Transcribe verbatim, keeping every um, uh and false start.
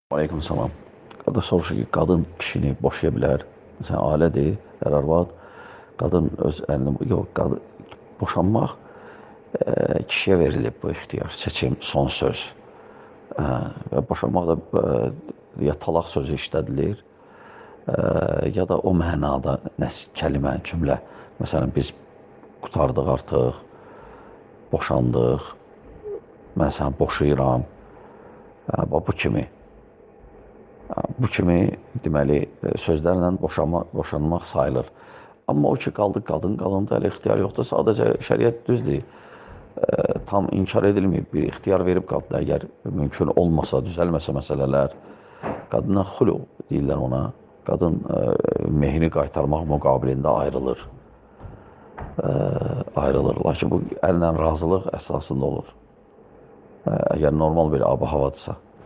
Aleyküm salam. Qardaş soruşur ki, qadın kişini boşaya bilər. Məsələn, ailədir, hər arvad. Qadın öz əlini, yox, qadın, boşanmaq e, kişiyə verilib bu ixtiyar, seçim, son söz. E, və boşanmaq da e, ya talaq sözü işlədilir, e, ya da o mənada nəs kəlimə, cümlə. Məsələn, biz qutardıq artıq, boşandıq, mən səni boşayıram. E, bu kimi. Bu kimi deməli sözlərlə boşanma, boşanmaq sayılır. Amma o ki, qaldı qadın, qadında elə ixtiyar yoxdur. Sadəcə şəriət düzdür. E, tam inkar edilməyib bir ixtiyar verib qadına, əgər mümkün olmasa, düzəlməsə məsələlər. Qadına xulu deyirlər ona. Qadın e, mehrini qaytarmaq müqabilində ayrılır. E, ayrılır. Lakin bu əllə razılıq əsasında olur. E, əgər normal bir ab-havadırsa.